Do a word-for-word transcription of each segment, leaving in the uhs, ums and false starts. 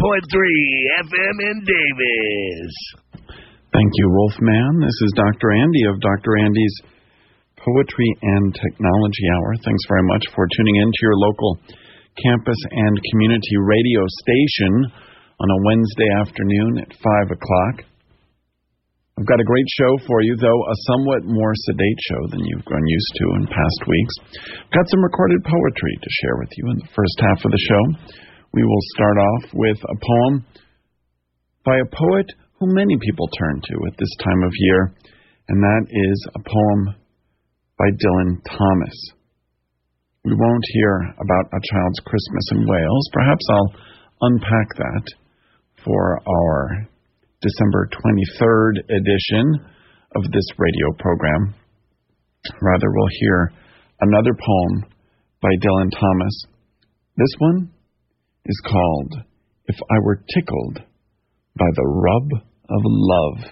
point three F M in Davis. Thank you, Wolfman. This is Doctor Andy of Doctor Andy's Poetry and Technology Hour. Thanks very much for tuning in to your local campus and community radio station on a Wednesday afternoon at five o'clock. I've got a great show for you, though a somewhat more sedate show than you've grown used to in past weeks. I've got some recorded poetry to share with you in the first half of the show. We will start off with a poem by a poet who many people turn to at this time of year, and that is a poem by Dylan Thomas. We won't hear about A Child's Christmas in Wales. Perhaps I'll unpack that for our December twenty-third edition of this radio program. Rather, we'll hear another poem by Dylan Thomas. This one is called If I Were Tickled by the Rub of Love.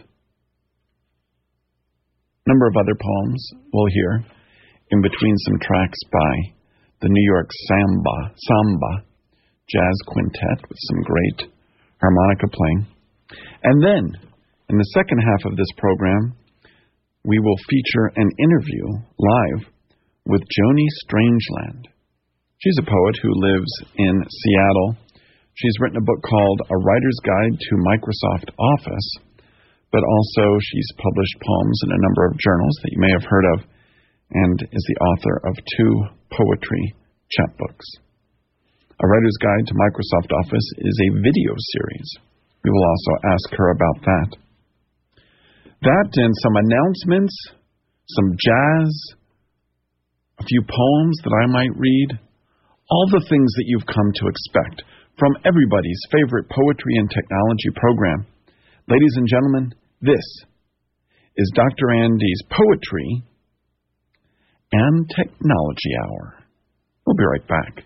A number of other poems we'll hear in between some tracks by the New York Samba, Samba Jazz Quintet with some great harmonica playing. And then, in the second half of this program, we will feature an interview live with Joni Strangeland. She's a poet who lives in Seattle. She's written a book called A Writer's Guide to Microsoft Office, but also she's published poems in a number of journals that you may have heard of, and is the author of two poetry chapbooks. A Writer's Guide to Microsoft Office is a video series. We will also ask her about that. That and some announcements, some jazz, a few poems that I might read, all the things that you've come to expect from everybody's favorite poetry and technology program. Ladies and gentlemen, this is Doctor Andy's Poetry and Technology Hour. We'll be right back.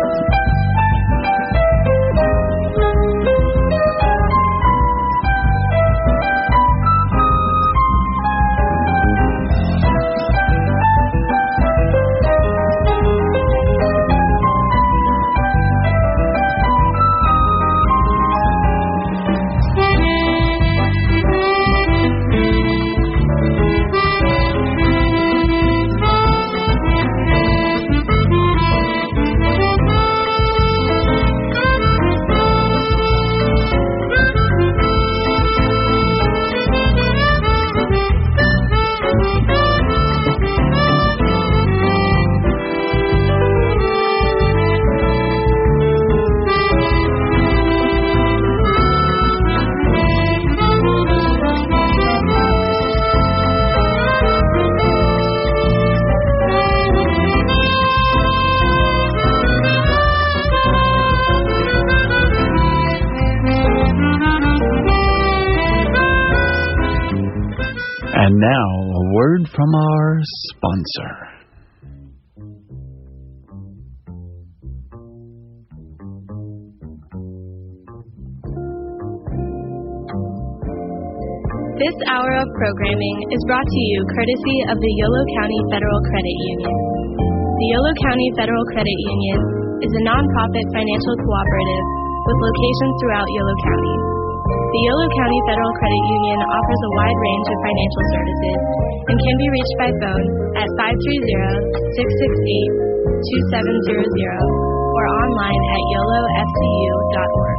And now, a word from our sponsor. This hour of programming is brought to you courtesy of the Yolo County Federal Credit Union. The Yolo County Federal Credit Union is a nonprofit financial cooperative with locations throughout Yolo County. The Yolo County Federal Credit Union offers a wide range of financial services and can be reached by phone at five three zero, six six eight, two seven zero zero or online at yolo f c u dot org.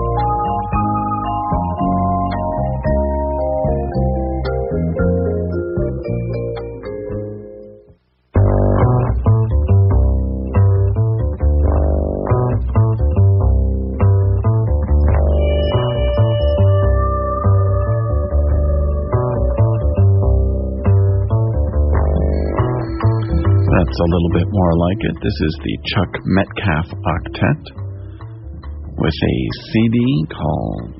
That's a little bit more like it. This is the Chuck Metcalf Octet with a C D called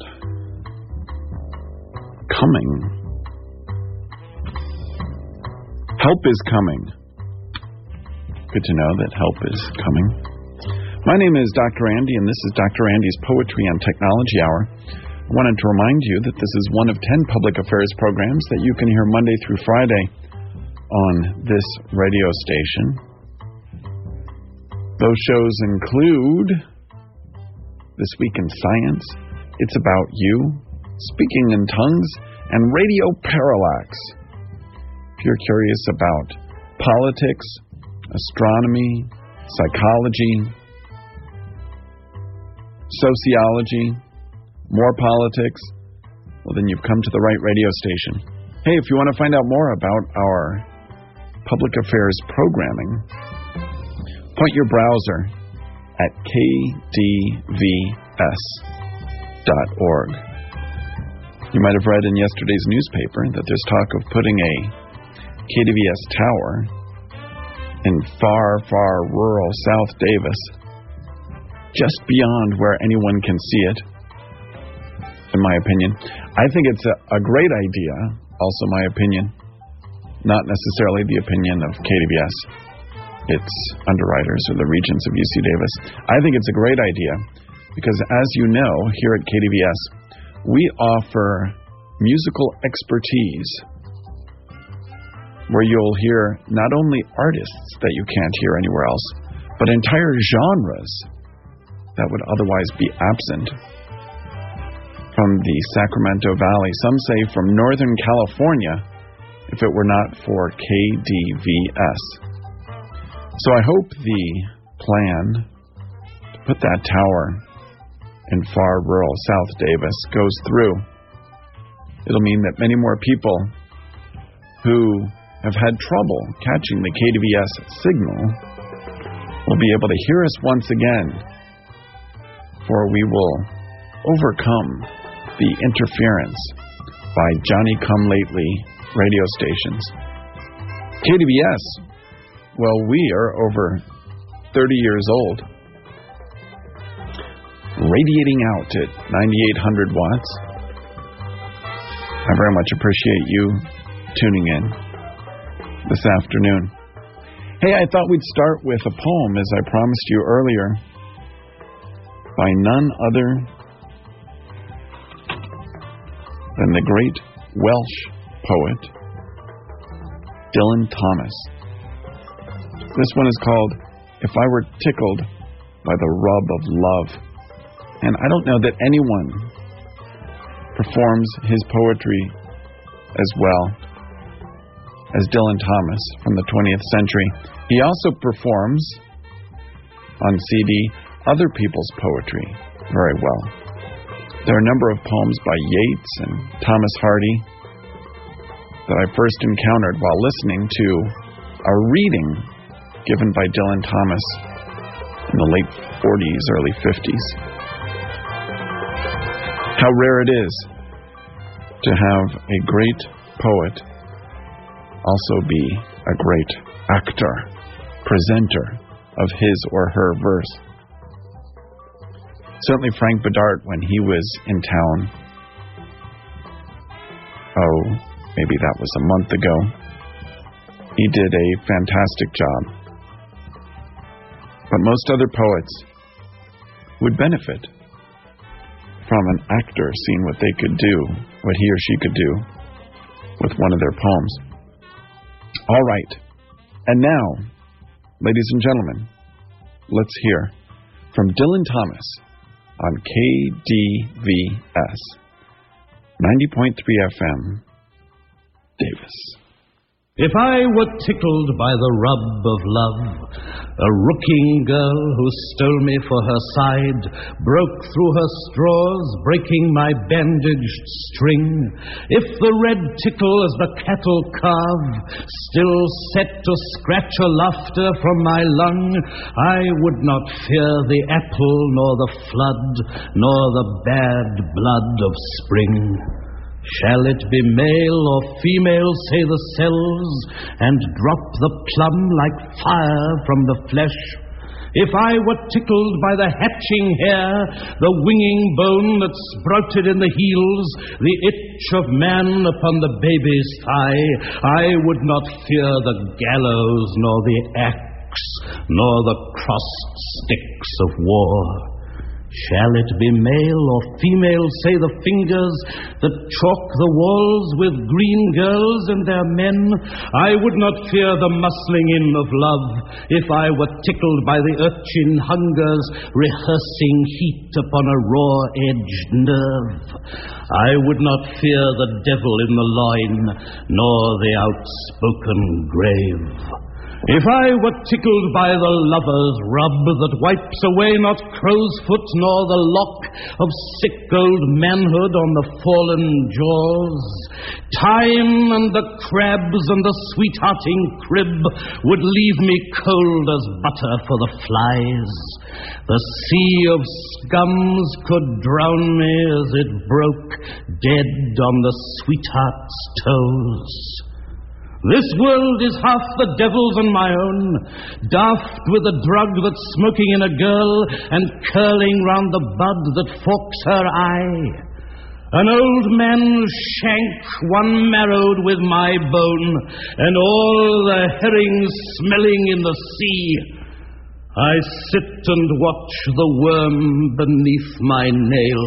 Coming. Help is coming. Good to know that help is coming. My name is Doctor Andy, and this is Doctor Andy's Poetry and Technology Hour. I wanted to remind you that this is one of ten public affairs programs that you can hear Monday through Friday on this radio station. Those shows include This Week in Science. It's about you, speaking in tongues, and radio parallax. If you're curious about politics, astronomy, psychology, sociology, more politics, well, then you've come to the right radio station. Hey, if you want to find out more about our public affairs programming, point your browser at k d v s dot org. You might have read in yesterday's newspaper that there's talk of putting a K D V S tower in far, far rural South Davis, just beyond where anyone can see it, in my opinion. I think it's a, a great idea, also my opinion, not necessarily the opinion of K D V S, its underwriters or the regents of U C Davis. I think it's a great idea because, as you know, here at K D V S, we offer musical expertise where you'll hear not only artists that you can't hear anywhere else, but entire genres that would otherwise be absent from the Sacramento Valley. Some say from Northern California, if it were not for K D V S. So I hope the plan to put that tower in far rural South Davis goes through. It'll mean that many more people who have had trouble catching the K D V S signal will be able to hear us once again, for we will overcome the interference by Johnny-come-lately radio stations. K D V S, well, we are over thirty years old, radiating out at ninety-eight hundred watts. I very much appreciate you tuning in this afternoon. Hey, I thought we'd start with a poem, as I promised you earlier, by none other than the great Welsh poet, Dylan Thomas. This one is called If I Were Tickled by the Rub of Love. And I don't know that anyone performs his poetry as well as Dylan Thomas from the twentieth century. He also performs on C D other people's poetry very well. There are a number of poems by Yeats and Thomas Hardy that I first encountered while listening to a reading given by Dylan Thomas in the late forties, early fifties. How rare it is to have a great poet also be a great actor, presenter of his or her verse. Certainly Frank Bedard, when he was in town, oh, maybe that was a month ago, he did a fantastic job. But most other poets would benefit from an actor seeing what they could do, what he or she could do with one of their poems. All right. And now, ladies and gentlemen, let's hear from Dylan Thomas on K D V S, ninety point three F M, Davis. If I were tickled by the rub of love, a rooking girl who stole me for her side, broke through her straws, breaking my bandaged string. If the red tickle as the cattle calve still set to scratch a laughter from my lung, I would not fear the apple nor the flood, nor the bad blood of spring. Shall it be male or female, say the cells, and drop the plum like fire from the flesh? If I were tickled by the hatching hair, the winging bone that sprouted in the heels, the itch of man upon the baby's thigh, I would not fear the gallows, nor the axe, nor the crossed sticks of war. Shall it be male or female, say the fingers that chalk the walls with green girls and their men? I would not fear the muscling in of love if I were tickled by the urchin hunger's rehearsing heat upon a raw-edged nerve. I would not fear the devil in the loin, nor the outspoken grave. If I were tickled by the lover's rub that wipes away not crow's foot nor the lock of sick old manhood on the fallen jaws, time and the crabs and the sweethearting crib would leave me cold as butter for the flies. The sea of scums could drown me as it broke dead on the sweetheart's toes. This world is half the devil's and my own, daft with the drug that's smoking in a girl and curling round the bud that forks her eye. An old man's shank, one marrowed with my bone, and all the herrings smelling in the sea. I sit and watch the worm beneath my nail,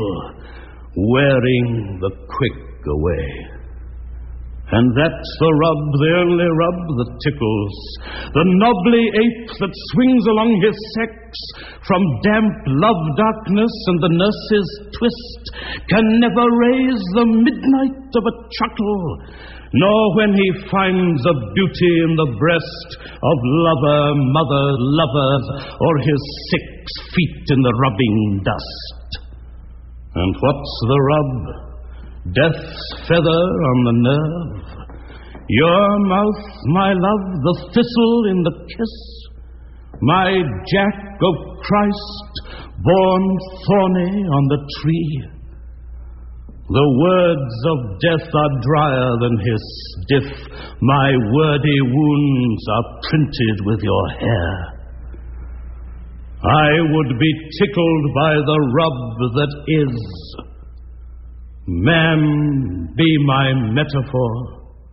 wearing the quick away. And that's the rub, the only rub that tickles. The knobbly ape that swings along his sex from damp love darkness and the nurse's twist can never raise the midnight of a chuckle, nor when he finds a beauty in the breast of lover, mother, lovers, or his six feet in the rubbing dust. And what's the rub? Death's feather on the nerve. Your mouth, my love, the thistle in the kiss. My Jack of Christ, born thorny on the tree. The words of death are drier than his stiff. My wordy wounds are printed with your hair. I would be tickled by the rub that is. Man, be my metaphor.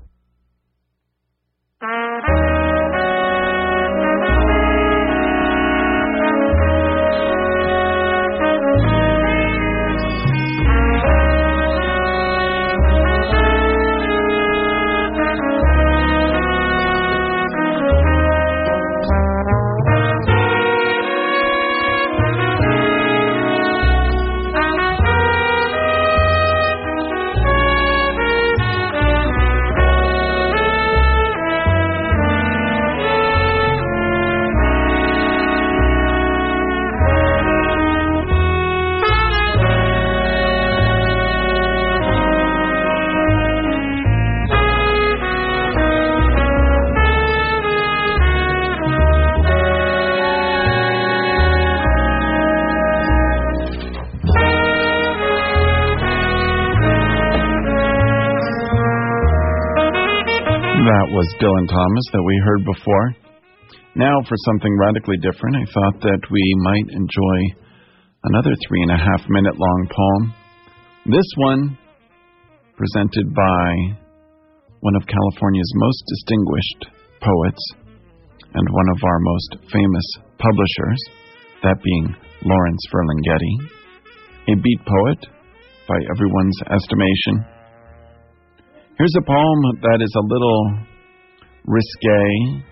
That was Dylan Thomas that we heard before. Now for something radically different, I thought that we might enjoy another three and a half minute long poem. This one presented by one of California's most distinguished poets and one of our most famous publishers, that being Lawrence Ferlinghetti, a beat poet by everyone's estimation. Here's a poem that is a little risque,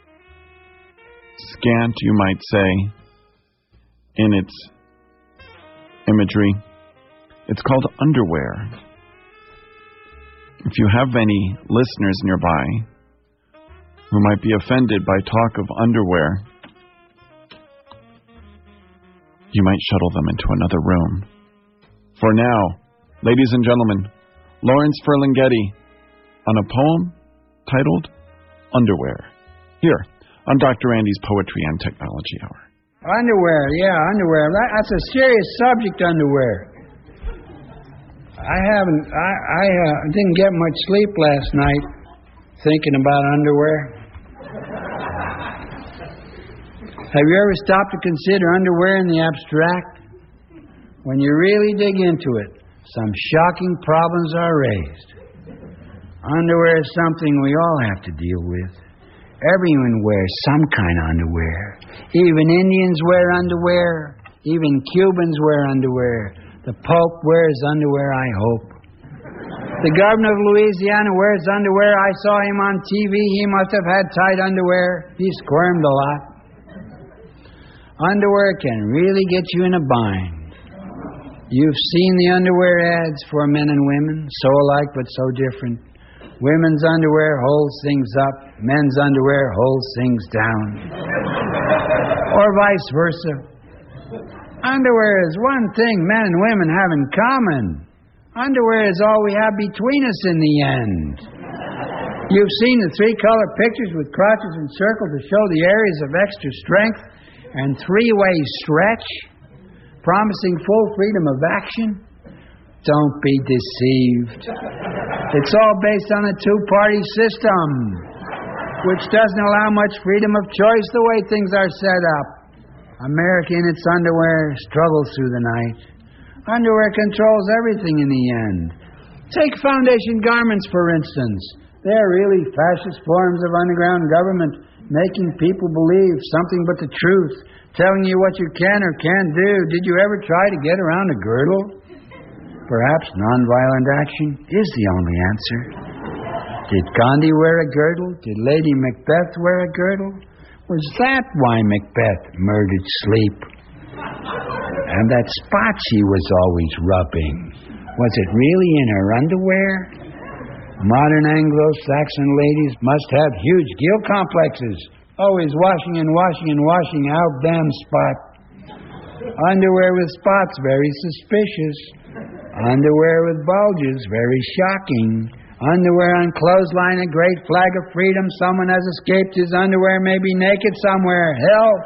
scant, you might say, in its imagery. It's called Underwear. If you have any listeners nearby who might be offended by talk of underwear, you might shuttle them into another room. For now, ladies and gentlemen, Lawrence Ferlinghetti on a poem titled Underwear, here on Doctor Andy's Poetry and Technology Hour. Underwear, yeah, underwear. That, that's a serious subject, underwear. I haven't, I, I uh, didn't get much sleep last night thinking about underwear. Have you ever stopped to consider underwear in the abstract? When you really dig into it, some shocking problems are raised. Underwear is something we all have to deal with. Everyone wears some kind of underwear. Even Indians wear underwear. Even Cubans wear underwear. The Pope wears underwear, I hope. The governor of Louisiana wears underwear. I saw him on T V. He must have had tight underwear. He squirmed a lot. Underwear can really get you in a bind. You've seen the underwear ads for men and women, so alike but so different. Women's underwear holds things up. Men's underwear holds things down. Or vice versa. Underwear is one thing men and women have in common. Underwear is all we have between us in the end. You've seen the three-color pictures with crotches and circles to show the areas of extra strength and three-way stretch, promising full freedom of action. Don't be deceived. It's all based on a two-party system, which doesn't allow much freedom of choice the way things are set up. America in its underwear struggles through the night. Underwear controls everything in the end. Take foundation garments, for instance. They're really fascist forms of underground government, making people believe something but the truth, telling you what you can or can't do. Did you ever try to get around a girdle? Perhaps nonviolent action is the only answer. Did Gandhi wear a girdle? Did Lady Macbeth wear a girdle? Was that why Macbeth murdered sleep? And that spot she was always rubbing, was it really in her underwear? Modern Anglo-Saxon ladies must have huge guilt complexes, always washing and washing and washing out damn spot. Underwear with spots, very suspicious. Underwear with bulges, very shocking. Underwear on clothesline, a great flag of freedom. Someone has escaped his underwear, maybe naked somewhere. Help!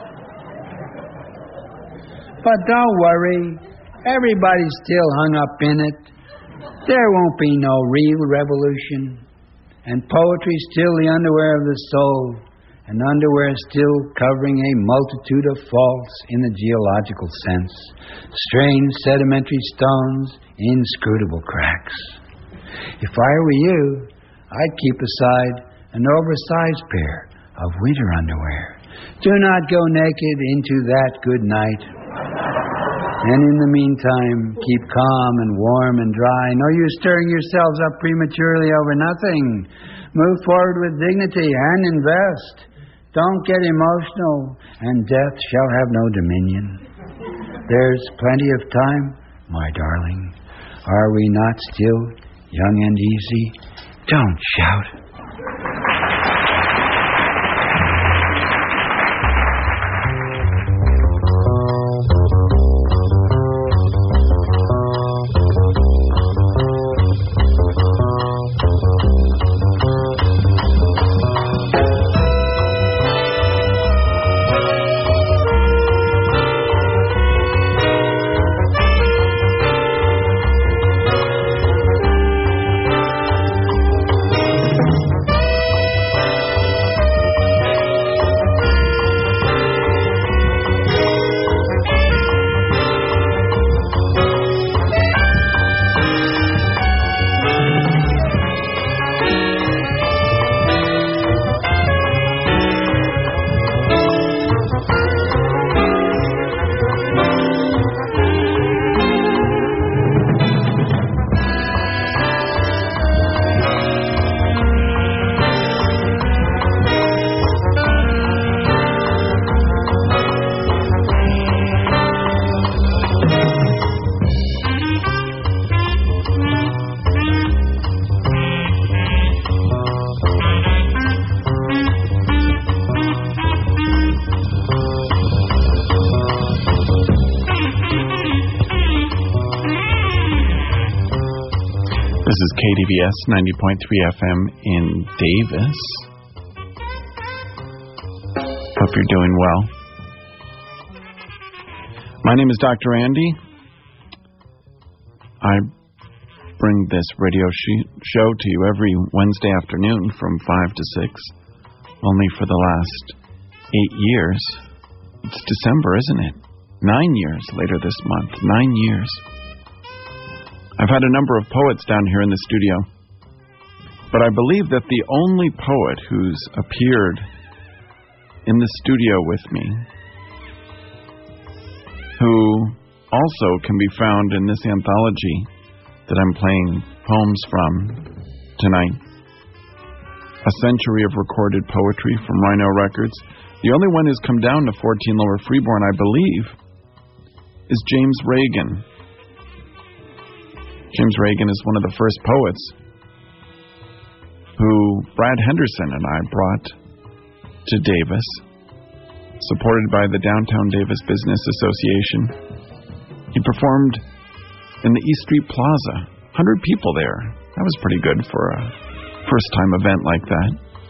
But don't worry, everybody's still hung up in it. There won't be no real revolution. And poetry's still the underwear of the soul. And underwear is still covering a multitude of faults in the geological sense. Strange sedimentary stones, inscrutable cracks. If I were you, I'd keep aside an oversized pair of winter underwear. Do not go naked into that good night. And in the meantime, keep calm and warm and dry. No use stirring yourselves up prematurely over nothing. Move forward with dignity and invest. Don't get emotional, and death shall have no dominion. There's plenty of time, my darling. Are we not still young and easy? Don't shout. This is K D V S ninety point three F M in Davis. Hope you're doing well. My name is Doctor Andy. I bring this radio sh- show to you every Wednesday afternoon from five to six, only for the last eight years. It's December, isn't it? Nine years later this month. Nine years. I've had a number of poets down here in the studio, but I believe that the only poet who's appeared in the studio with me, who also can be found in this anthology that I'm playing poems from tonight. A Century of Recorded Poetry from Rhino Records. The only one who's come down to fourteen Lower Freeborn, I believe, is James Reagan. James Reagan is one of the first poets who Brad Henderson and I brought to Davis, supported by the Downtown Davis Business Association. He performed in the East Street Plaza. one hundred people there. That was pretty good for a first-time event like that.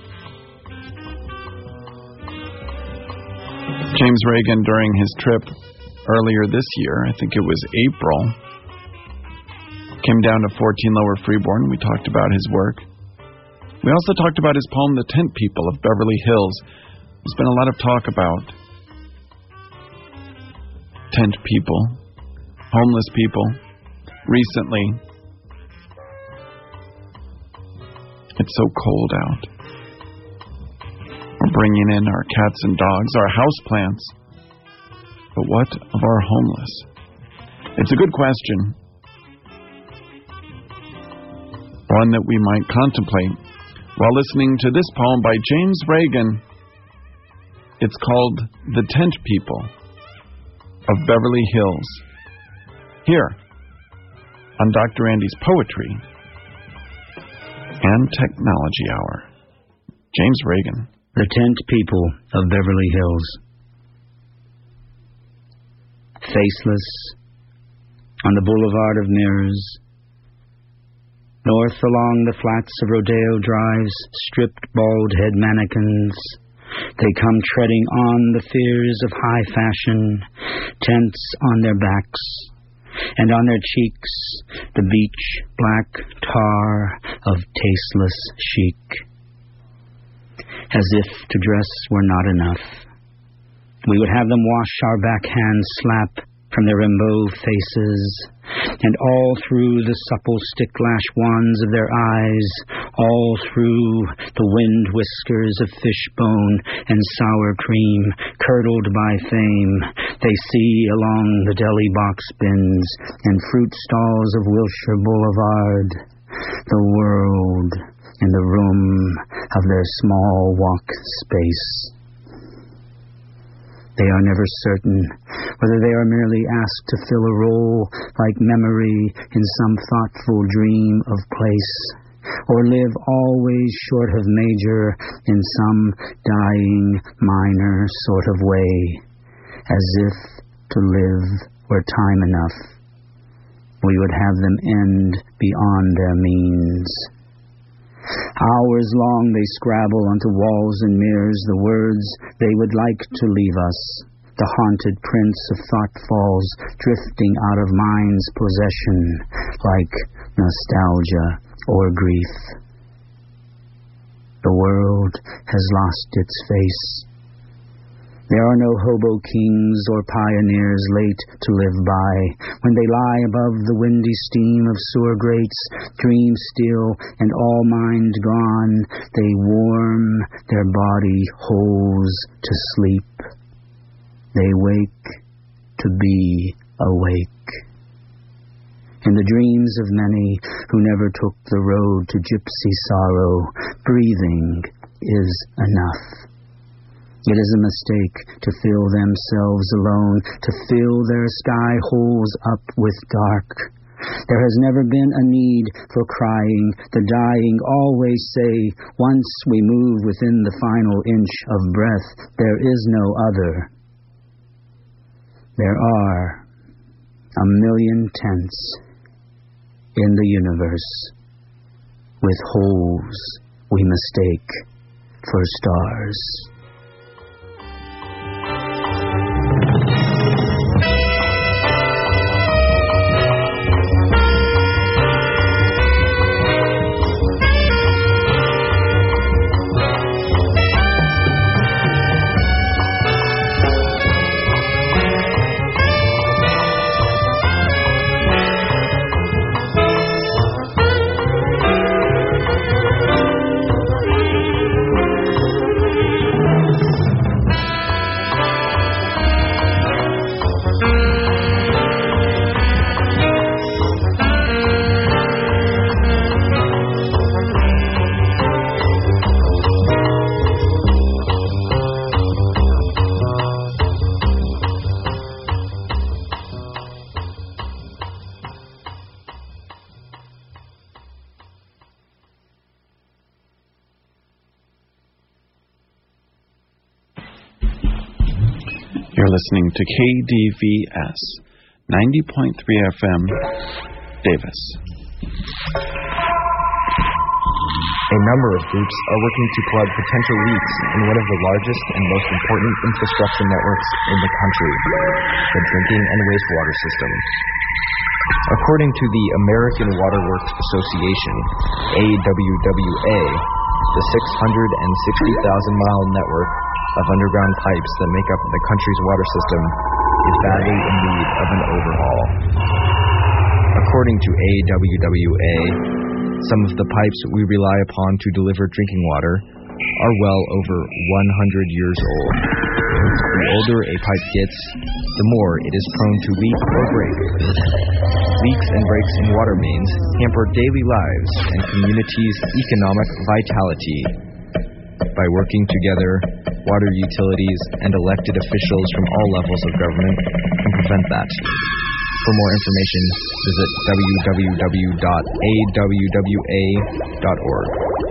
James Reagan, during his trip earlier this year, I think it was April, came down to fourteen Lower Freeborn. We talked about his work. We also talked about his poem, The Tent People of Beverly Hills. There's been a lot of talk about tent people, homeless people, recently. It's so cold out. We're bringing in our cats and dogs, our houseplants. But what of our homeless? It's a good question. One that we might contemplate while listening to this poem by James Reagan. It's called The Tent People of Beverly Hills. Here on Doctor Andy's Poetry and Technology Hour. James Reagan. The Tent People of Beverly Hills. Faceless on the boulevard of mirrors, north along the flats of Rodeo Drive's stripped bald-head mannequins, they come treading on the fears of high fashion, tents on their backs, and on their cheeks the beach black tar of tasteless chic. As if to dress were not enough, we would have them wash our backhands slap from their rainbow faces, and all through the supple stick-lash wands of their eyes, all through the wind whiskers of fishbone and sour cream, curdled by fame, they see along the deli box bins and fruit stalls of Wilshire Boulevard the world in the room of their small walk space. They are never certain whether they are merely asked to fill a role like memory in some thoughtful dream of place, or live always short of major in some dying minor sort of way, as if to live were time enough. We would have them end beyond their means. Hours long they scrabble onto walls and mirrors the words they would like to leave us, the haunted prints of thoughtfalls drifting out of mind's possession like nostalgia or grief. The world has lost its face. There are no hobo kings or pioneers late to live by. When they lie above the windy steam of sewer grates, dream still and all mind gone, they warm their body holes to sleep. They wake to be awake. In the dreams of many who never took the road to gypsy sorrow, breathing is enough. It is a mistake to feel themselves alone, to fill their sky holes up with dark. There has never been a need for crying. The dying always say, once we move within the final inch of breath, there is no other. There are a million tents in the universe with holes we mistake for stars. You're listening to K D V S ninety point three F M, Davis. A number of groups are working to plug potential leaks in one of the largest and most important infrastructure networks in the country, the drinking and wastewater system. According to the American Water Works Association, A W W A, the six hundred sixty thousand mile network of underground pipes that make up the country's water system is badly in need of an overhaul. According to A W W A, some of the pipes we rely upon to deliver drinking water are well over one hundred years old. The older a pipe gets, the more it is prone to leak or break. Leaks and breaks in water mains hamper daily lives and communities' economic vitality. By working together, water utilities and elected officials from all levels of government can prevent that. For more information, visit w w w dot a w w a dot org.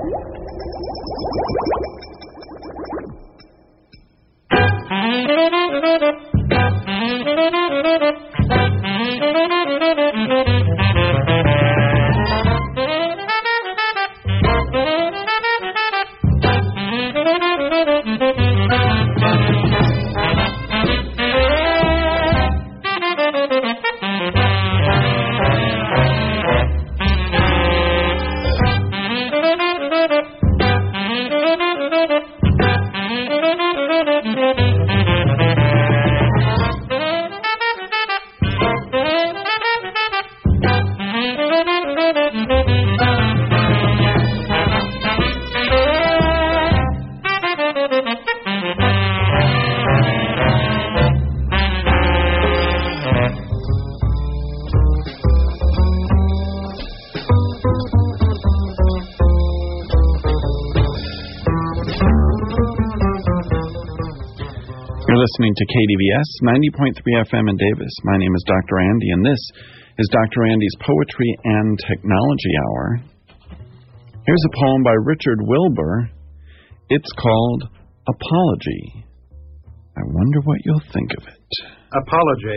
Listening to K D V S ninety point three F M in Davis. My name is Doctor Andy, and this is Doctor Andy's Poetry and Technology Hour. Here's a poem by Richard Wilbur. It's called Apology. I wonder what you'll think of it. Apology.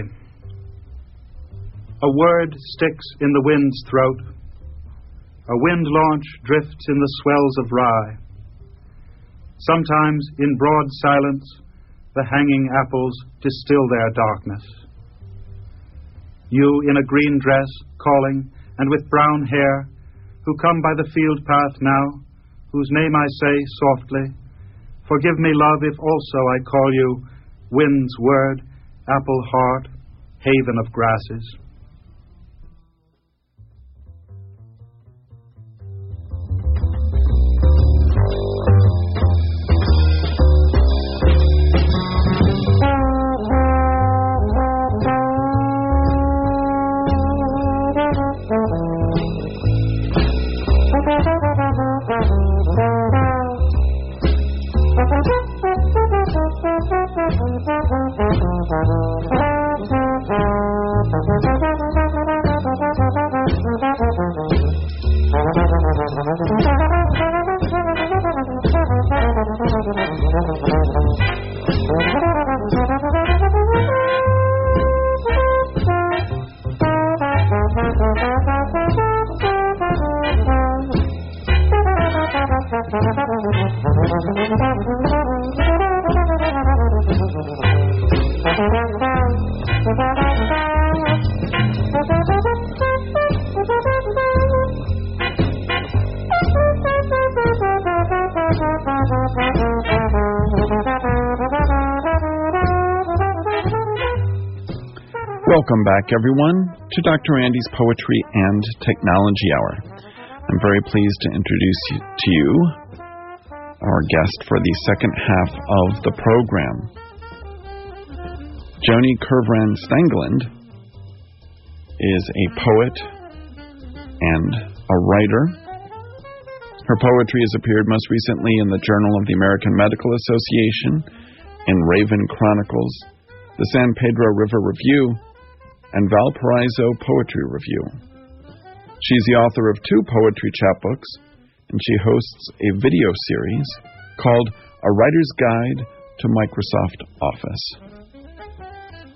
A word sticks in the wind's throat. A wind launch drifts in the swells of rye. Sometimes, in broad silence, the hanging apples distill their darkness. You in a green dress, calling, and with brown hair, who come by the field path now, whose name I say softly, forgive me, love, if also I call you wind's word, apple heart, haven of grasses. Welcome back, everyone, to Doctor Andy's Poetry and Technology Hour. I'm very pleased to introduce you, to you our guest for the second half of the program. Joni Curvran Stangeland is a poet and a writer. Her poetry has appeared most recently in the Journal of the American Medical Association, in Raven Chronicles, the San Pedro River Review, and Valparaiso Poetry Review. She's the author of two poetry chapbooks, and she hosts a video series called A Writer's Guide to Microsoft Office.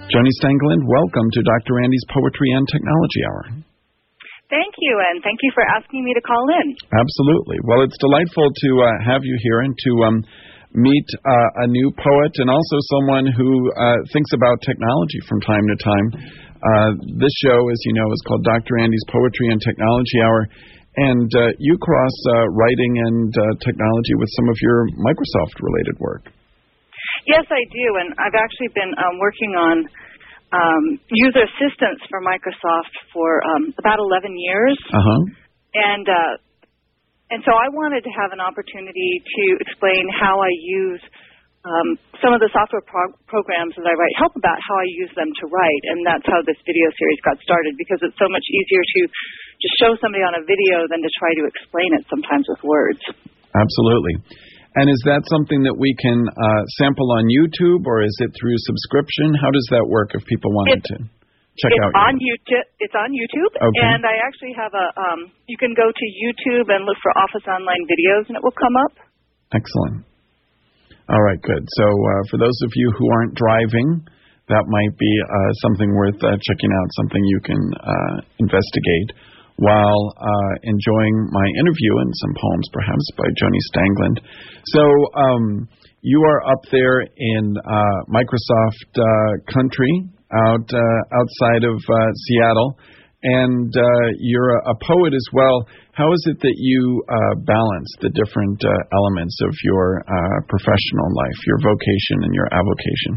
Joni Stangeland, welcome to Doctor Randy's Poetry and Technology Hour. Thank you, and thank you for asking me to call in. Absolutely. Well, it's delightful to uh, have you here and to um, meet uh, a new poet and also someone who uh, thinks about technology from time to time. Uh, this show, as you know, is called Doctor Randy's Poetry and Technology Hour, and uh, you cross uh, writing and uh, technology with some of your Microsoft-related work. Yes, I do, and I've actually been um, working on um, user assistance for Microsoft for um, about eleven years. Uh-huh. And uh, and so I wanted to have an opportunity to explain how I use um, some of the software pro- programs that I write, help about how I use them to write, and that's how this video series got started, because it's so much easier to just show somebody on a video than to try to explain it sometimes with words. Absolutely. And is that something that we can uh, sample on YouTube, or is it through subscription? How does that work if people wanted it's, to check it's out? On YouTube, it's on YouTube, okay. And I actually have a, um, you can go to YouTube and look for Office Online Videos, and it will come up. Excellent. All right, good. So uh, for those of you who aren't driving, that might be uh, something worth uh, checking out, something you can uh, investigate while uh, enjoying my interview and some poems, perhaps, by Joni Stangeland. So um, you are up there in uh, Microsoft uh, country, out uh, outside of uh, Seattle, and uh, you're a, a poet as well. How is it that you uh, balance the different uh, elements of your uh, professional life, your vocation and your avocation?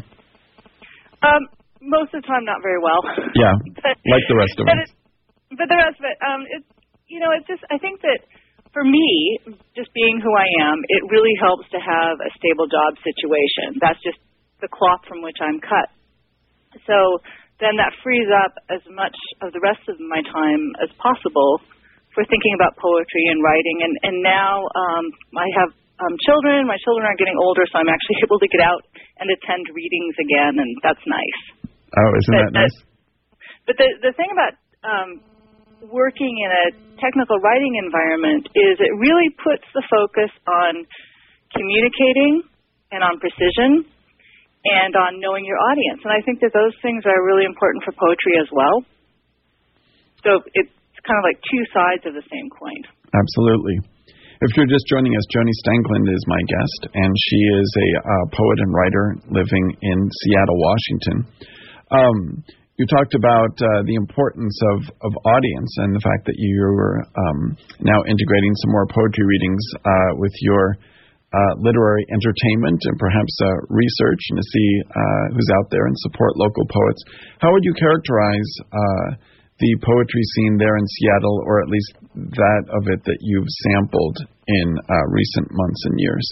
Um, most of the time, not very well. Yeah, but, like the rest of us. But the rest of it, um, it's, you know, it's just, I think that for me, just being who I am, it really helps to have a stable job situation. That's just the cloth from which I'm cut. So then that frees up as much of the rest of my time as possible for thinking about poetry and writing. And, and now um, I have um, children. My children are getting older, so I'm actually able to get out and attend readings again, and that's nice. Oh, isn't but, that nice? But the, the thing about um, working in a technical writing environment is it really puts the focus on communicating and on precision and on knowing your audience. And I think that those things are really important for poetry as well. So it's kind of like two sides of the same coin. Absolutely. If you're just joining us, Joni Stangeland is my guest, and she is a uh, poet and writer living in Seattle, Washington. Um, You talked about uh, the importance of, of audience and the fact that you're um, now integrating some more poetry readings uh, with your uh, literary entertainment and perhaps uh, research and to see uh, who's out there and support local poets. How would you characterize uh, the poetry scene there in Seattle, or at least that of it that you've sampled in uh, recent months and years?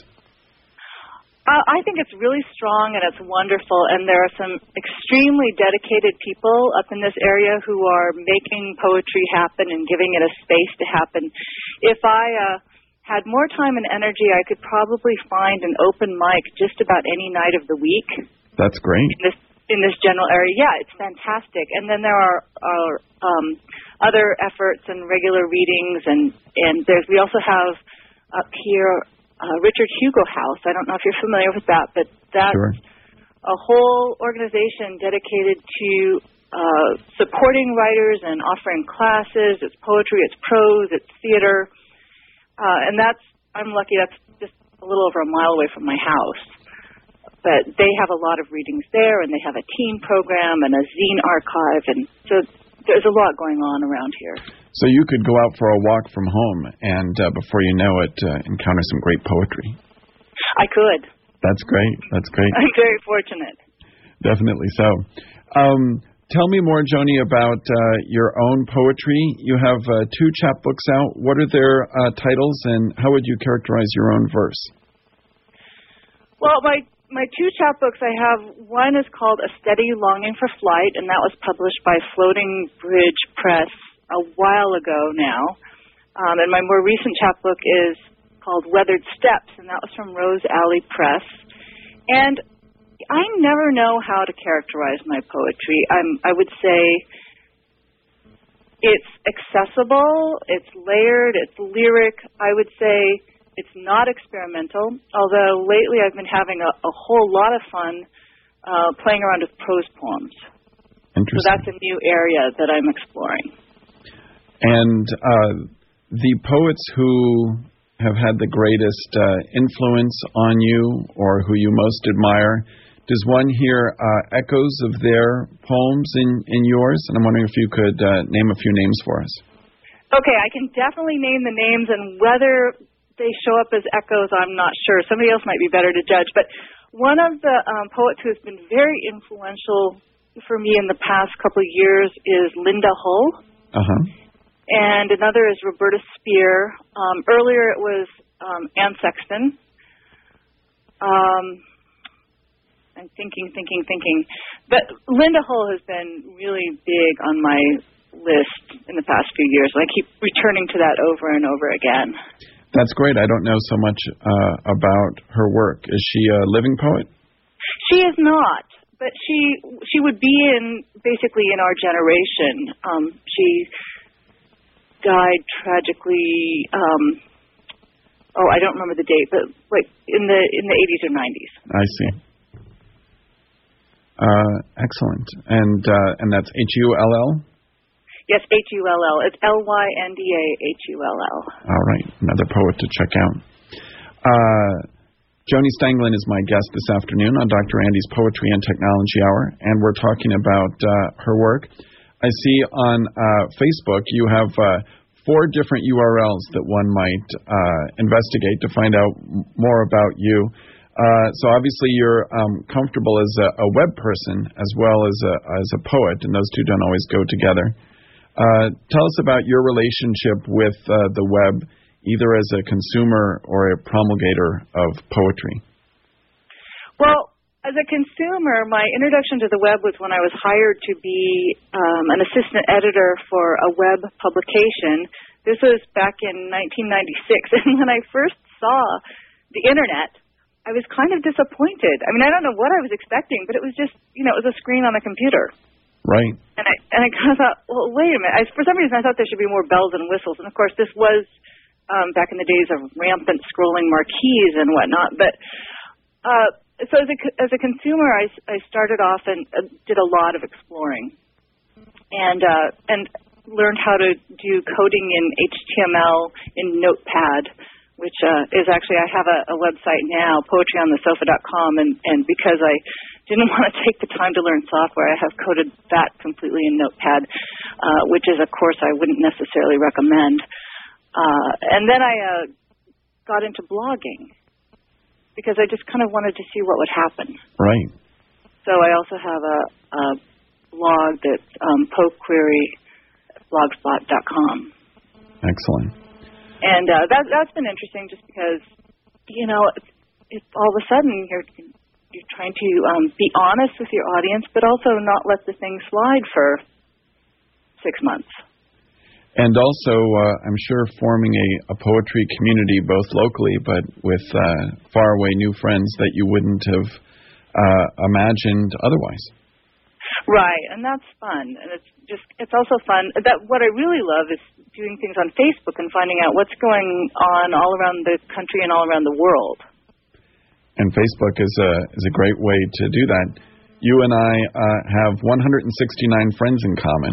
Uh, I think it's really strong and it's wonderful, and there are some extremely dedicated people up in this area who are making poetry happen and giving it a space to happen. If I uh, had more time and energy, I could probably find an open mic just about any night of the week. That's great. In this, in this general area. Yeah, it's fantastic. And then there are, are um, other efforts and regular readings, and, and there's we also have up here Uh, Richard Hugo House. I don't know if you're familiar with that, but that's sure. a whole organization dedicated to uh, supporting writers and offering classes. It's poetry, it's prose, it's theater. Uh, and that's, I'm lucky, that's just a little over a mile away from my house. But they have a lot of readings there, and they have a teen program and a zine archive, and so there's a lot going on around here. So you could go out for a walk from home and, uh, before you know it, uh, encounter some great poetry. I could. That's great. That's great. I'm very fortunate. Definitely so. Um, tell me more, Joni, about uh, your own poetry. You have uh, two chapbooks out. What are their uh, titles, and how would you characterize your own verse? Well, my my two chapbooks, I have, one is called A Steady Longing for Flight, and that was published by Floating Bridge Press a while ago now. Um, and my more recent chapbook is called Weathered Steps, and that was from Rose Alley Press. And I never know how to characterize my poetry. I'm, I would say it's accessible, it's layered, it's lyric. I would say it's not experimental, although lately I've been having a, a whole lot of fun uh, playing around with prose poems. Interesting. So that's a new area that I'm exploring. And uh, the poets who have had the greatest uh, influence on you or who you most admire, does one hear uh, echoes of their poems in, in yours? And I'm wondering if you could uh, name a few names for us. Okay, I can definitely name the names, and whether they show up as echoes, I'm not sure. Somebody else might be better to judge. But one of the um, poets who has been very influential for me in the past couple of years is Linda Hull. Uh-huh. And another is Roberta Spear. Um, earlier it was um, Anne Sexton. Um, I'm thinking, thinking, thinking. But Linda Hull has been really big on my list in the past few years. I keep returning to that over and over again. That's great. I don't know so much uh, about her work. Is she a living poet? She is not, but she she would be in basically in our generation. Um, she died tragically. Um, oh, I don't remember the date, but like in the in the eighties or nineties. I see. Uh, excellent. And uh, and that's H U L L? Yes, H U L L. It's L Y N D A H U L L. All right, another poet to check out. Uh, Joni Stanglin is my guest this afternoon on Doctor Andy's Poetry and Technology Hour, and we're talking about uh, her work. I see on uh, Facebook you have uh, four different U R Ls that one might uh, investigate to find out m- more about you. Uh, so obviously you're um, comfortable as a, a web person as well as a, as a poet, and those two don't always go together. Uh, tell us about your relationship with uh, the web, either as a consumer or a promulgator of poetry. Well, as a consumer, my introduction to the web was when I was hired to be um, an assistant editor for a web publication. This was back in nineteen ninety-six, and when I first saw the Internet, I was kind of disappointed. I mean, I don't know what I was expecting, but it was just, you know, it was a screen on a computer. Right. And I and I kind of thought, well, wait a minute. I, for some reason, I thought there should be more bells and whistles. And, of course, this was um, back in the days of rampant scrolling marquees and whatnot. But uh, so as a, as a consumer, I, I started off and uh, did a lot of exploring and uh, and learned how to do coding in H T M L in Notepad, which uh, is actually, I have a, a website now, poetry on the sofa dot com, and, and because I didn't want to take the time to learn software, I have coded that completely in Notepad, uh, which is a course I wouldn't necessarily recommend. Uh, and then I uh, got into blogging because I just kind of wanted to see what would happen. Right. So I also have a, a blog that's um, poquery blogspot dot com. Excellent. And uh, that, that's been interesting just because, you know, it's, it's all of a sudden you're you're trying to um, be honest with your audience, but also not let the thing slide for six months. And also, uh, I'm sure forming a, a poetry community, both locally but with uh, faraway new friends that you wouldn't have uh, imagined otherwise. Right, and that's fun. And it's just, it's also fun. That what I really love is doing things on Facebook and finding out what's going on all around the country and all around the world. And Facebook is a is a great way to do that. You and I uh, have one hundred sixty-nine friends in common.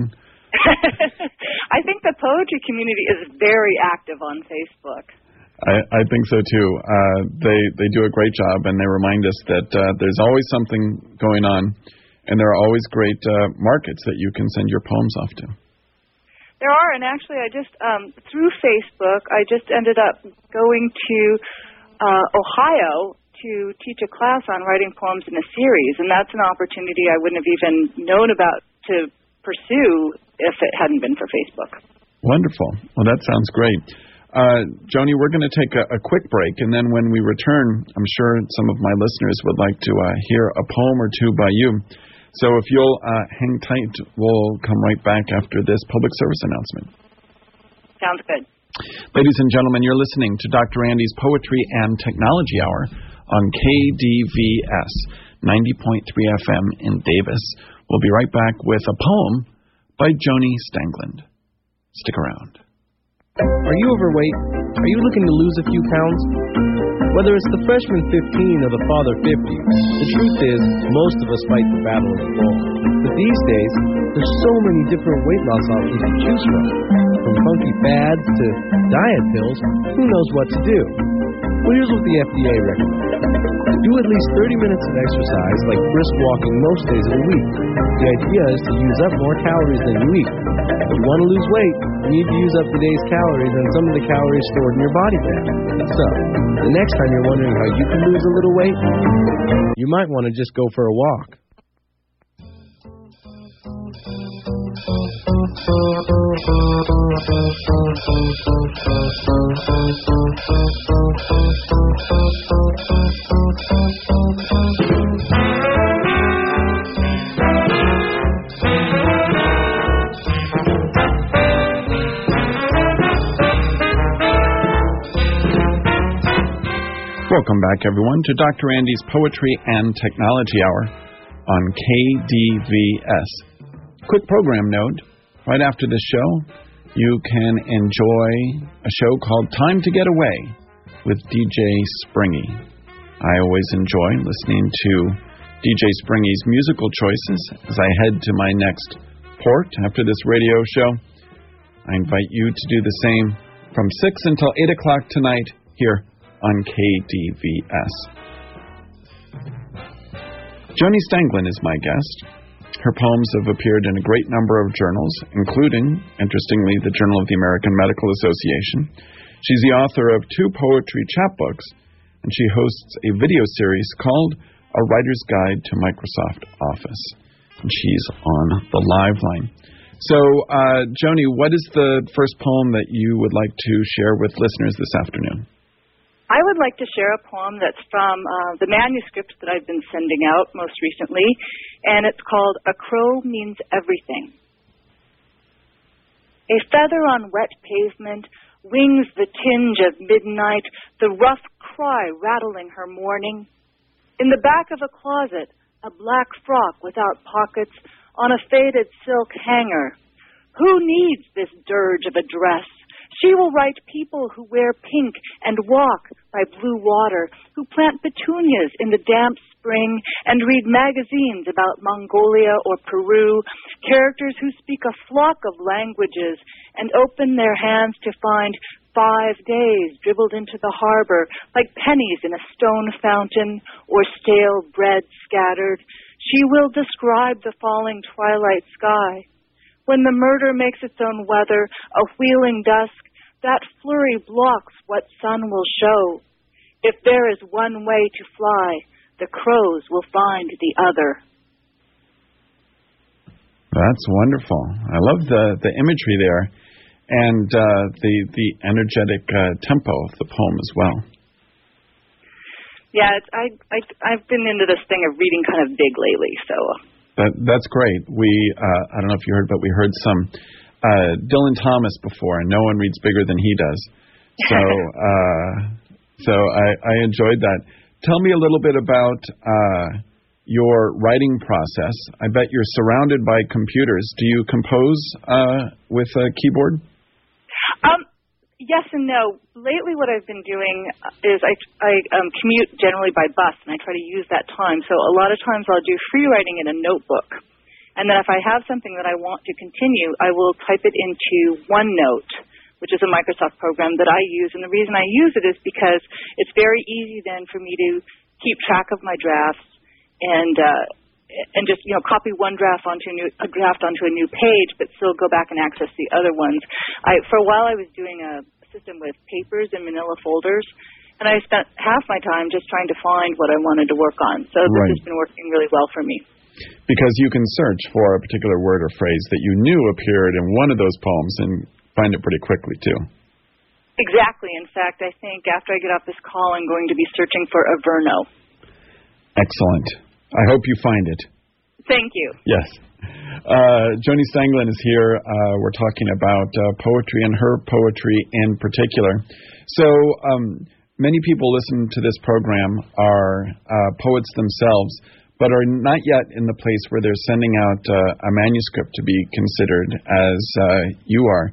I think the poetry community is very active on Facebook. I, I think so too. Uh, they they do a great job, and they remind us that uh, there's always something going on, and there are always great uh, markets that you can send your poems off to. There are, and actually, I just um, through Facebook, I just ended up going to uh, Ohio to teach a class on writing poems in a series, and that's an opportunity I wouldn't have even known about to pursue if it hadn't been for Facebook. Wonderful. Well, that sounds great. Uh, Joni, we're going to take a, a quick break, and then when we return, I'm sure some of my listeners would like to uh, hear a poem or two by you. So if you'll uh, hang tight, we'll come right back after this public service announcement. Sounds good. Ladies and gentlemen, you're listening to Doctor Andy's Poetry and Technology Hour on K D V S ninety point three F M in Davis. We'll be right back with a poem by Joni Stanglin. Stick around. Are you overweight? Are you looking to lose a few pounds? Whether it's the freshman fifteen or the father fifty, the truth is, most of us fight the battle of the bulk. But these days, there's so many different weight loss options to choose from. From funky fads to diet pills, who knows what to do? Well, here's what the F D A recommends. Do at least thirty minutes of exercise, like brisk walking most days of the week. The idea is to use up more calories than you eat. If you want to lose weight, you need to use up the day's calories and some of the calories stored in your body fat. So, the next time you're wondering how you can lose a little weight, you might want to just go for a walk. Welcome back, everyone, to Doctor Andy's Poetry and Technology Hour on K D V S. Quick program note, right after this show, you can enjoy a show called Time to Get Away with D J Springy. I always enjoy listening to D J Springy's musical choices as I head to my next port after this radio show. I invite you to do the same from six until eight o'clock tonight here on K D V S. Joni Stanglin is my guest. Her poems have appeared in a great number of journals, including, interestingly, the Journal of the American Medical Association. She's the author of two poetry chapbooks, and she hosts a video series called A Writer's Guide to Microsoft Office. And she's on the live line. So, uh, Joni, what is the first poem that you would like to share with listeners this afternoon? I would like to share a poem that's from uh, the manuscript that I've been sending out most recently, and it's called A Crow Means Everything. A feather on wet pavement wings the tinge of midnight, the rough cry rattling her mourning. In the back of a closet, a black frock without pockets on a faded silk hanger. Who needs this dirge of a dress? She will write people who wear pink and walk by blue water, who plant petunias in the damp spring and read magazines about Mongolia or Peru, characters who speak a flock of languages and open their hands to find five days dribbled into the harbor like pennies in a stone fountain or stale bread scattered. She will describe the falling twilight sky. When the murder makes its own weather, a wheeling dusk, that flurry blocks what sun will show. If there is one way to fly, the crows will find the other. That's wonderful. I love the, the imagery there and uh, the, the energetic uh, tempo of the poem as well. Yeah, it's, I, I, I've been into this thing of reading kind of big lately, so... That, that's great. We, uh, I don't know if you heard, but we heard some uh, Dylan Thomas before, and no one reads bigger than he does. So, uh, so I, I enjoyed that. Tell me a little bit about uh, your writing process. I bet you're surrounded by computers. Do you compose uh, with a keyboard? Um, yes and no. Lately, what I've been doing is I, I um, commute generally by bus, and I try to use that time. So a lot of times I'll do free writing in a notebook. And then if I have something that I want to continue, I will type it into OneNote, which is a Microsoft program that I use. And the reason I use it is because it's very easy then for me to keep track of my drafts and uh, and just, you know, copy one draft onto a new a draft onto a new page, but still go back and access the other ones. I for a while I was doing a system with papers and manila folders, and I spent half my time just trying to find what I wanted to work on. So this right. has been working really well for me. Because you can search for a particular word or phrase that you knew appeared in one of those poems and find it pretty quickly, too. Exactly. In fact, I think after I get off this call, I'm going to be searching for Averno. Excellent. I hope you find it. Thank you. Yes. Uh, Joni Stanglin is here. Uh, we're talking about uh, poetry and her poetry in particular. So um, many people listen to this program are uh, poets themselves, but are not yet in the place where they're sending out uh, a manuscript to be considered as uh, you are.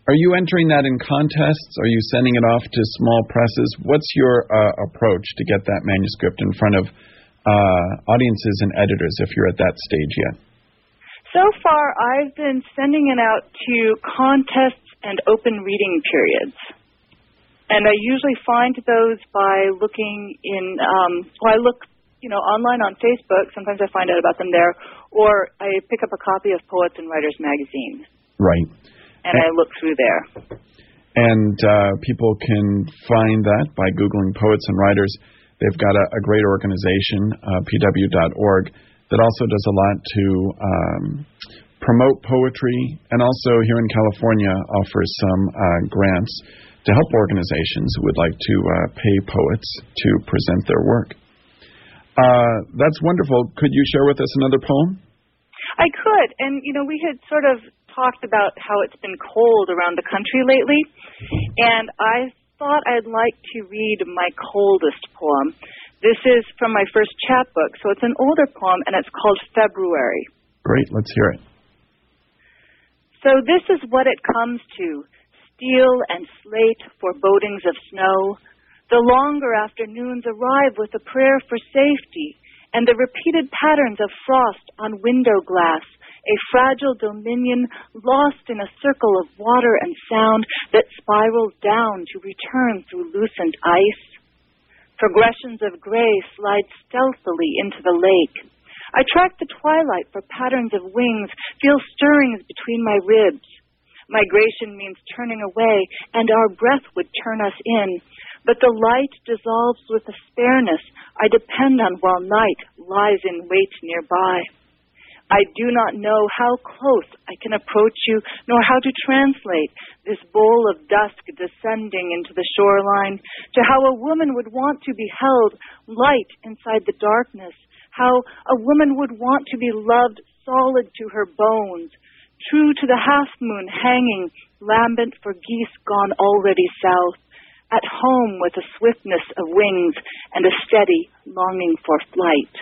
Are you entering that in contests? Are you sending it off to small presses? What's your uh, approach to get that manuscript in front of uh, audiences and editors if you're at that stage yet? So far, I've been sending it out to contests and open reading periods. And I usually find those by looking in, um, well, I look, you know, online on Facebook. Sometimes I find out about them there. Or I pick up a copy of Poets and Writers magazine. Right. And, and I look through there. And uh, people can find that by Googling Poets and Writers. They've got a, a great organization, uh, P W dot org, that also does a lot to um, promote poetry, and also here in California offers some uh, grants to help organizations who would like to uh, pay poets to present their work. Uh, that's wonderful. Could you share with us another poem? I could. And, you know, we had sort of talked about how it's been cold around the country lately, and I thought I'd like to read my coldest poem. This is from my first chapbook, so it's an older poem, and it's called February. Great. Let's hear it. So this is what it comes to. Steel and slate, forebodings of snow. The longer afternoons arrive with a prayer for safety, and the repeated patterns of frost on window glass, a fragile dominion lost in a circle of water and sound that spirals down to return through loosened ice. Progressions of gray slide stealthily into the lake. I track the twilight for patterns of wings, feel stirrings between my ribs. Migration means turning away, and our breath would turn us in. But the light dissolves with a spareness I depend on while night lies in wait nearby. I do not know how close I can approach you, nor how to translate this bowl of dusk descending into the shoreline to how a woman would want to be held light inside the darkness, how a woman would want to be loved solid to her bones, true to the half-moon hanging, lambent for geese gone already south, at home with a swiftness of wings and a steady longing for flight.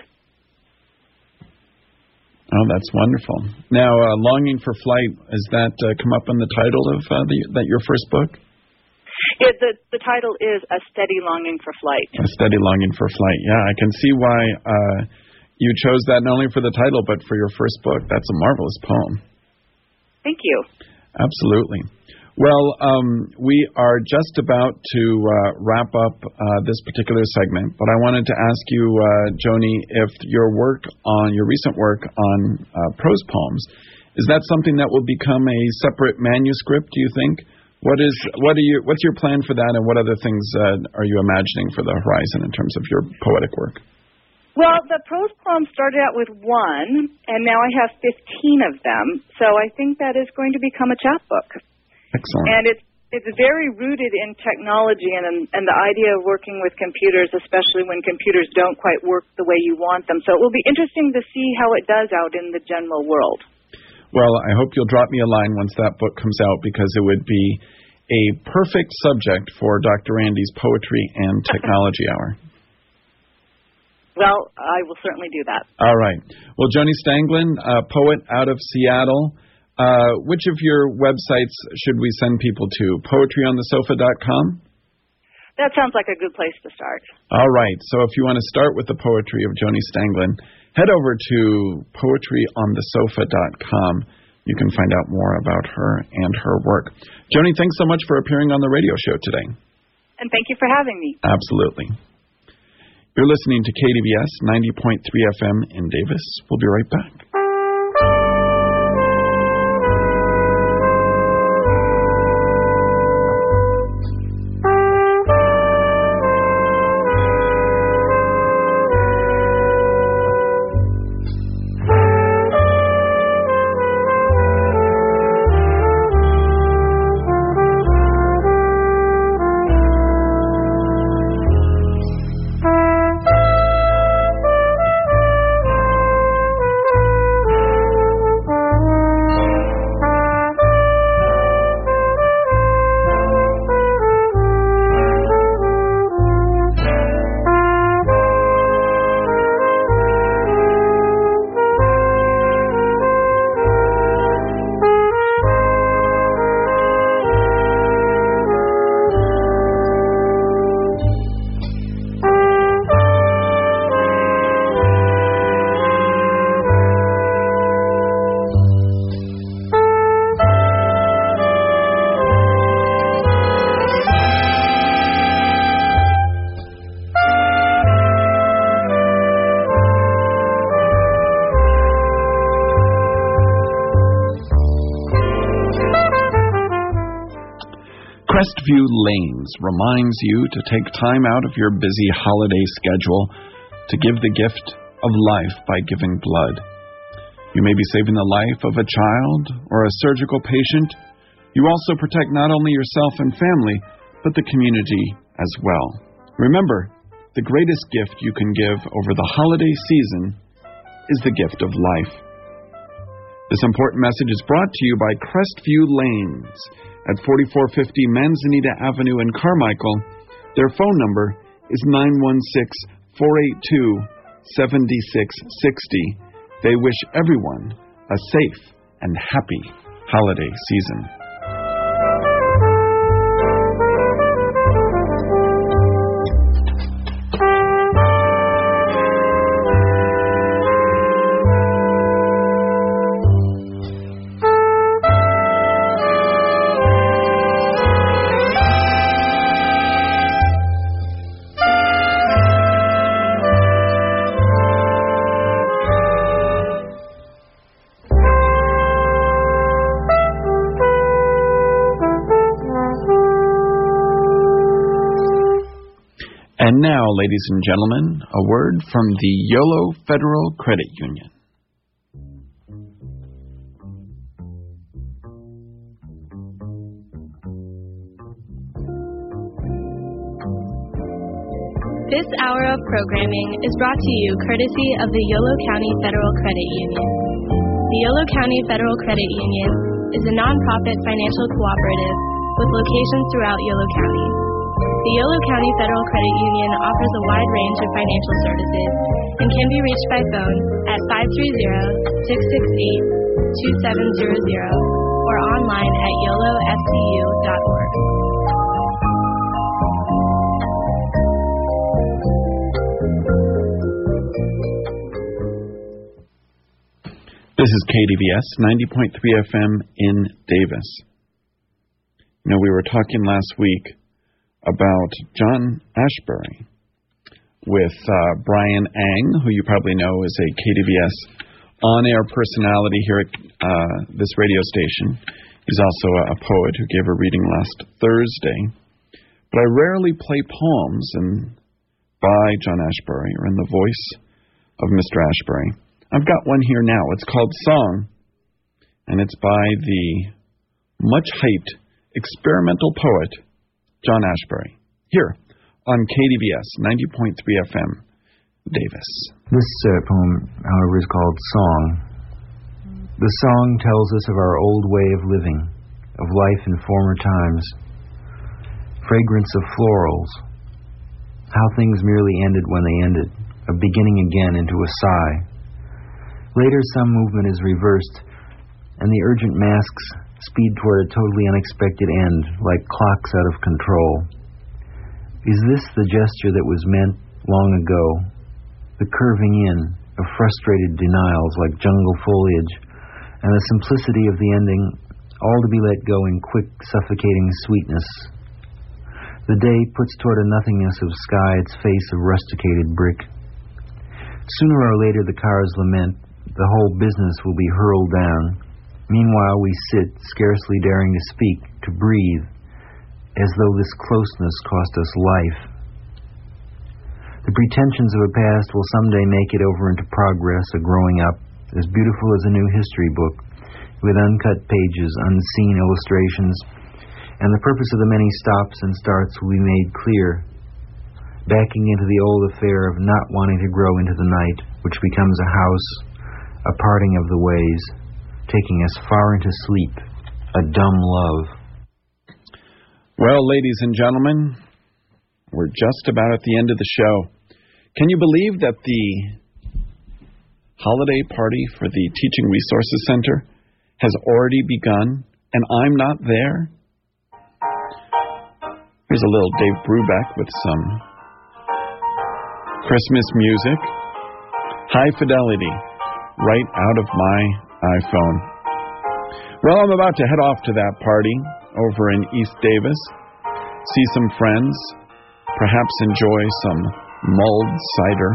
Oh, that's wonderful. Now, uh, Longing for Flight, has that uh, come up in the title of uh, the, that your first book? It, the, the title is A Steady Longing for Flight. A Steady Longing for Flight. Yeah, I can see why uh, you chose that not only for the title, but for your first book. That's a marvelous poem. Thank you. Absolutely. Well, um, we are just about to uh, wrap up uh, this particular segment, but I wanted to ask you, uh, Joni, if your work on, your recent work on uh, prose poems, is that something that will become a separate manuscript, do you think? What is, what are you, what's your plan for that, and what other things uh, are you imagining for the horizon in terms of your poetic work? Well, the prose poem started out with one, and now I have fifteen of them, so I think that is going to become a chapbook. Excellent. And it's it's very rooted in technology and and the idea of working with computers, especially when computers don't quite work the way you want them. So it will be interesting to see how it does out in the general world. Well, I hope you'll drop me a line once that book comes out, because it would be a perfect subject for Doctor Andy's Poetry and Technology Hour. Well, I will certainly do that. All right. Well, Joni Stanglin, a poet out of Seattle. Uh, which of your websites should we send people to? poetry on the sofa dot com? That sounds like a good place to start. All right. So if you want to start with the poetry of Joni Stanglin, head over to poetry on the sofa dot com. You can find out more about her and her work. Joni, thanks so much for appearing on the radio show today. And thank you for having me. Absolutely. You're listening to K D B S ninety point three F M in Davis. We'll be right back. Crestview Lanes reminds you to take time out of your busy holiday schedule to give the gift of life by giving blood. You may be saving the life of a child or a surgical patient. You also protect not only yourself and family, but the community as well. Remember, the greatest gift you can give over the holiday season is the gift of life. This important message is brought to you by Crestview Lanes at forty-four fifty Manzanita Avenue in Carmichael. Their phone number is nine one six, four eight two, seven six six zero. They wish everyone a safe and happy holiday season. And now, ladies and gentlemen, a word from the YOLO Federal Credit Union. This hour of programming is brought to you courtesy of the Yolo County Federal Credit Union. The Yolo County Federal Credit Union is a nonprofit financial cooperative with locations throughout Yolo County. The Yolo County Federal Credit Union offers a wide range of financial services and can be reached by phone at five three zero, six six eight, two seven zero zero or online at yolo f c u dot org. This is K D V S ninety point three F M in Davis. You know, we were talking last week about John Ashbery with uh, Brian Ang, who you probably know is a K D V S on-air personality here at uh, this radio station. He's also a, a poet who gave a reading last Thursday. But I rarely play poems and by John Ashbery or in the voice of Mister Ashbery. I've got one here now. It's called Song, and it's by the much-hyped experimental poet John Ashbery, here on K D V S ninety point three F M, Davis. This uh, poem, however, is called Song. The song tells us of our old way of living, of life in former times, fragrance of florals, how things merely ended when they ended, of beginning again into a sigh. Later, some movement is reversed, and the urgent masks speed toward a totally unexpected end, like clocks out of control. Is this the gesture that was meant long ago? The curving in of frustrated denials like jungle foliage, and the simplicity of the ending, all to be let go in quick, suffocating sweetness. The day puts toward a nothingness of sky its face of rusticated brick. Sooner or later the cars lament, the whole business will be hurled down. Meanwhile we sit, scarcely daring to speak, to breathe, as though this closeness cost us life. The pretensions of a past will someday make it over into progress, a growing up, as beautiful as a new history book, with uncut pages, unseen illustrations, and the purpose of the many stops and starts will be made clear, backing into the old affair of not wanting to grow into the night, which becomes a house, a parting of the ways, taking us far into sleep, a dumb love. Well, ladies and gentlemen, we're just about at the end of the show. Can you believe that the holiday party for the Teaching Resources Center has already begun, and I'm not there? Here's a little Dave Brubeck with some Christmas music. High fidelity, right out of my iPhone. Well, I'm about to head off to that party over in East Davis, see some friends, perhaps enjoy some mulled cider.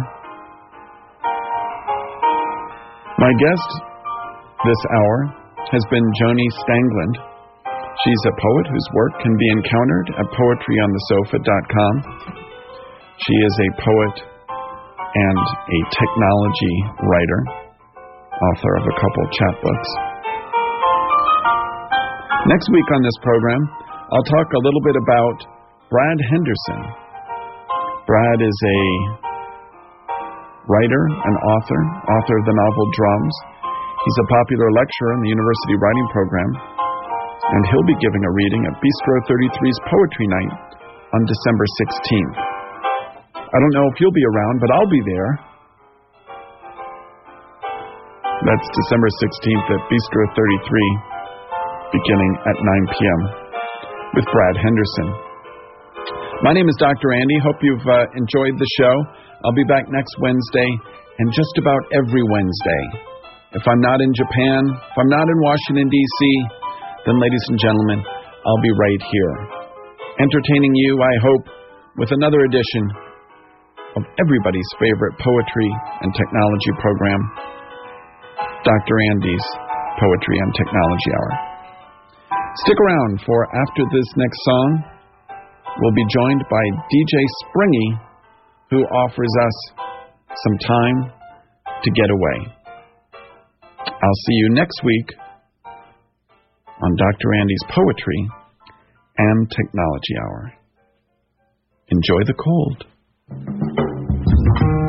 My guest this hour has been Joni Stangland. She's a poet whose work can be encountered at poetry on the sofa dot com. She is a poet and a technology writer, author of a couple chapbooks. Next week on this program, I'll talk a little bit about Brad Henderson. Brad is a writer and author, author of the novel Drums. He's a popular lecturer in the university writing program, and he'll be giving a reading at Bistro thirty-three's Poetry Night on December sixteenth. I don't know if you'll be around, but I'll be there. That's December sixteenth at Bistro thirty-three, beginning at nine p.m. with Brad Henderson. My name is Doctor Andy. Hope you've uh, enjoyed the show. I'll be back next Wednesday and just about every Wednesday. If I'm not in Japan, if I'm not in Washington, D C, then, ladies and gentlemen, I'll be right here, entertaining you, I hope, with another edition of everybody's favorite poetry and technology program, Doctor Andy's Poetry and Technology Hour. Stick around, for after this next song, we'll be joined by D J Springy, who offers us some time to get away. I'll see you next week on Doctor Andy's Poetry and Technology Hour. Enjoy the cold.